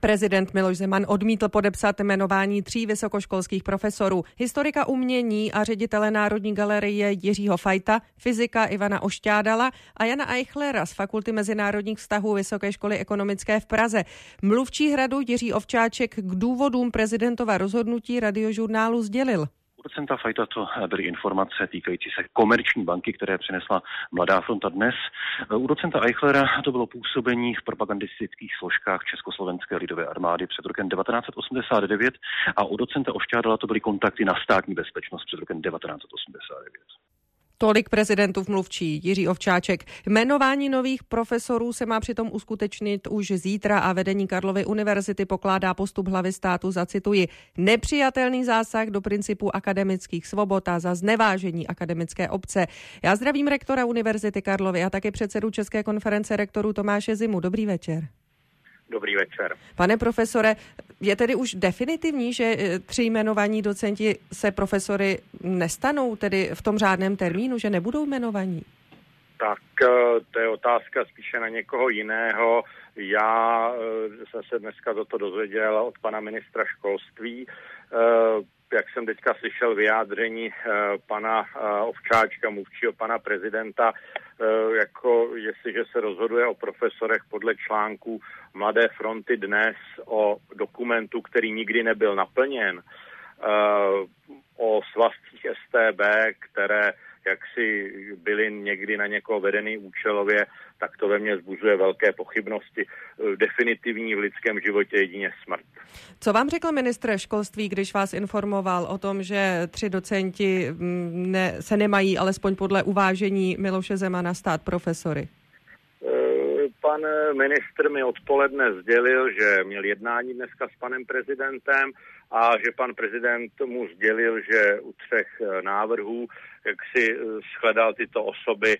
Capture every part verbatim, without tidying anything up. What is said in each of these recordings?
Prezident Miloš Zeman odmítl podepsat jmenování tří vysokoškolských profesorů. Historika umění a ředitele Národní galerie Jiřího Fajta, fyzika Ivana Ošťádala a Jana Eichlera z Fakulty mezinárodních vztahů Vysoké školy ekonomické v Praze. Mluvčí Hradu Jiří Ovčáček k důvodům prezidentova rozhodnutí Radiožurnálu sdělil. U docenta Fajta to byly informace týkající se komerční banky, které přinesla Mladá fronta Dnes. U docenta Eichlera to bylo působení v propagandistických složkách Československé lidové armády před rokem devatenáct set osmdesát devět a u docenta Ošťádala to byly kontakty na státní bezpečnost před rokem devatenáct set osmdesát devět. Tolik prezidentův mluvčí Jiří Ovčáček. Jmenování nových profesorů se má přitom uskutečnit už zítra a vedení Karlovy univerzity pokládá postup hlavy státu za, cituji, nepřijatelný zásah do principu akademických svobod a za znevážení akademické obce. Já zdravím rektora Univerzity Karlovy a také předsedu České konference rektorů Tomáše Zimu. Dobrý večer. Dobrý večer. Pane profesore, je tedy už definitivní, že tři jmenovaní docenti se profesory nestanou, tedy v tom řádném termínu, že nebudou jmenovaní? Tak to je otázka spíše na někoho jiného. Já jsem se dneska toto dozvěděl od pana ministra školství. Jak jsem teďka slyšel vyjádření pana Ovčáčka, mluvčího pana prezidenta, jako jestliže se rozhoduje o profesorech podle článků Mladé fronty Dnes, o dokumentu, který nikdy nebyl naplněn, o svazcích S T B, které jaksi byly někdy na někoho vedeny účelově, tak to ve mně vzbuzuje velké pochybnosti. Definitivní v lidském životě jedině smrt. Co vám řekl ministr školství, když vás informoval o tom, že tři docenti ne, se nemají alespoň podle uvážení Miloše Zemana stát profesory? Pan ministr mi odpoledne sdělil, že měl jednání dneska s panem prezidentem a že pan prezident mu sdělil, že u třech návrhů, jak si shledal tyto osoby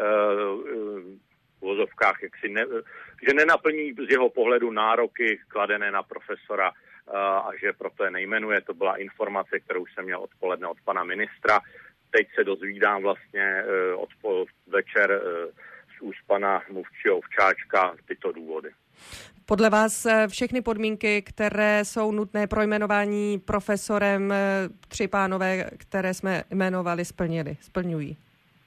v vozovkách, jak si ne, že nenaplní z jeho pohledu nároky kladené na profesora a že proto je nejmenuje. To byla informace, kterou jsem měl odpoledne od pana ministra. Teď se dozvídám vlastně od večer z úst pana mluvčího Ovčáčka tyto důvody. Podle vás všechny podmínky, které jsou nutné pro jmenování profesorem, tři pánové, které jsme jmenovali, splnili, splňují?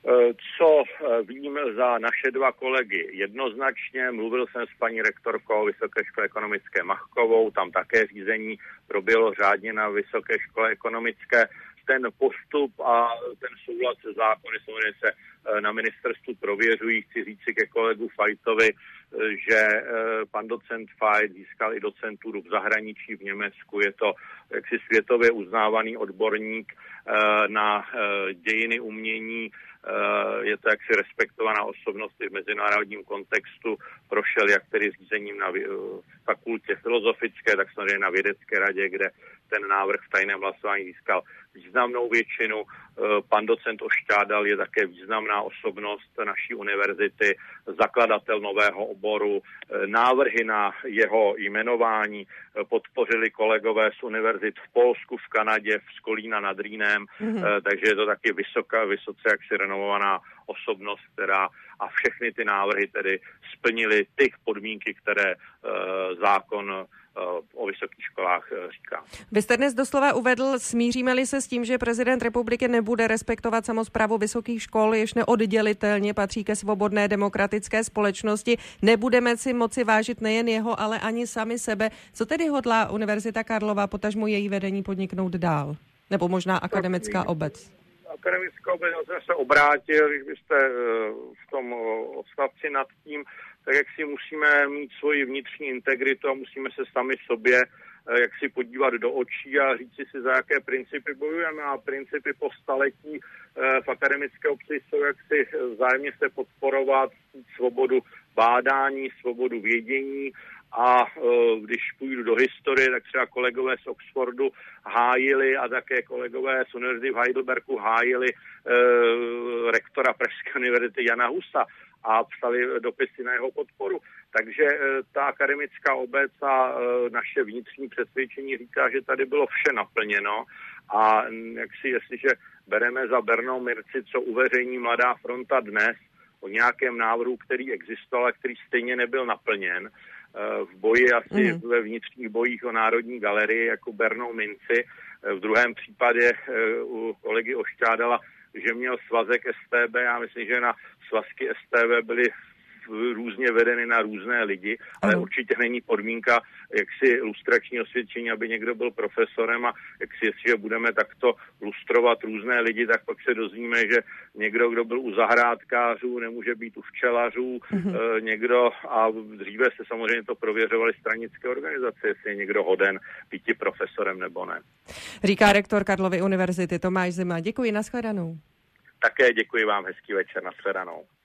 Co vím za naše dva kolegy jednoznačně, mluvil jsem s paní rektorkou Vysoké školy ekonomické Machkovou, tam také řízení proběhlo řádně na Vysoké škole ekonomické. Ten postup a ten soulad se zákony samozřejmě se na ministerstvu prověřují. Chci říci ke kolegu Fajtovi, že pan docent Fajt získal i docenturu v zahraničí v Německu. Je to jaksi světově uznávaný odborník na dějiny umění. Je to jaksi respektovaná osobnost i v mezinárodním kontextu. Prošel jak tedy řízením na fakultě filozofické, tak samozřejmě na vědecké radě, kde ten návrh v tajném hlasování získal významnou většinu. Pan docent Ošťádal je také významná osobnost naší univerzity, zakladatel nového oboru. Návrhy na jeho jmenování podpořili kolegové z univerzit v Polsku, v Kanadě, v Skolína nad Rýnem, mm-hmm. takže je to taky vysoká, vysoce jaksi renomovaná osobnost, která a všechny ty návrhy tedy splnily ty podmínky, které uh, zákon uh, o vysokých školách uh, říká. Vy jste dnes doslova uvedl, smíříme-li se s tím, že prezident republiky nebude respektovat samosprávu vysokých škol, jež neoddělitelně patří ke svobodné demokratické společnosti, nebudeme si moci vážit nejen jeho, ale ani sami sebe. Co tedy hodlá Univerzita Karlova, potažmo její vedení podniknout dál? Nebo možná akademická obec? Akademická obec, já jsem se obrátil, když byste v tom odstavci nad tím, tak jak si musíme mít svoji vnitřní integritu a musíme se sami sobě jak si podívat do očí a říct si, za jaké principy bojujeme. A principy po staletí v akademické obci jsou jak si vzájemně se podporovat svobodu bádání, svobodu vědění. A uh, když půjdu do historie, tak třeba kolegové z Oxfordu hájili a také kolegové z univerzity v Heidelbergu hájili uh, rektora Pražské univerzity Jana Husa a psali dopisy na jeho podporu. Takže uh, ta akademická obec a uh, naše vnitřní přesvědčení říká, že tady bylo vše naplněno a jak si, jestliže bereme za bernou minci, co uveřejní Mladá fronta Dnes o nějakém návrhu, který existoval a který stejně nebyl naplněn, v boji asi mm. ve vnitřních bojích o Národní galerii jako bernou minci. V druhém případě u kolegy Ošťádala, že měl svazek S T B. Já myslím, že na svazky S T B byly různě vedeny na různé lidi, ale ano. určitě není podmínka jaksi lustrační osvědčení, aby někdo byl profesorem a jaksi, jestliže budeme takto lustrovat různé lidi, tak pak se dozvíme, že někdo, kdo byl u zahrádkářů, nemůže být u včelařů, mm-hmm. e, někdo, a dříve se samozřejmě to prověřovali stranické organizace, jestli je někdo hoden býti profesorem nebo ne. Říká rektor Karlovy univerzity Tomáš Zima. Děkuji, nashledanou. Také děkuji vám, hezký večer, nashledanou.